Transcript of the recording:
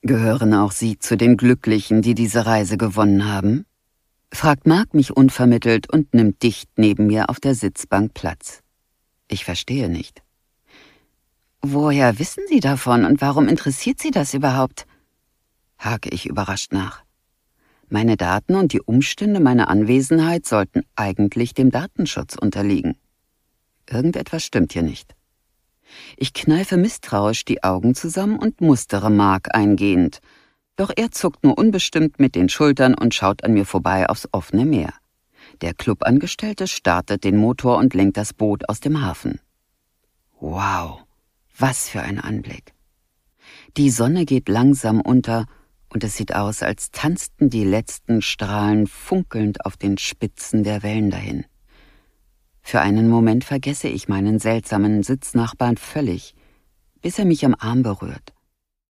Gehören auch Sie zu den Glücklichen, die diese Reise gewonnen haben? Fragt Mark mich unvermittelt und nimmt dicht neben mir auf der Sitzbank Platz. Ich verstehe nicht. Woher wissen Sie davon und warum interessiert Sie das überhaupt? Hake ich überrascht nach. Meine Daten und die Umstände meiner Anwesenheit sollten eigentlich dem Datenschutz unterliegen. Irgendetwas stimmt hier nicht. Ich kneife misstrauisch die Augen zusammen und mustere Mark eingehend. Doch er zuckt nur unbestimmt mit den Schultern und schaut an mir vorbei aufs offene Meer. Der Clubangestellte startet den Motor und lenkt das Boot aus dem Hafen. Wow, was für ein Anblick. Die Sonne geht langsam unter und es sieht aus, als tanzten die letzten Strahlen funkelnd auf den Spitzen der Wellen dahin. Für einen Moment vergesse ich meinen seltsamen Sitznachbarn völlig, bis er mich am Arm berührt.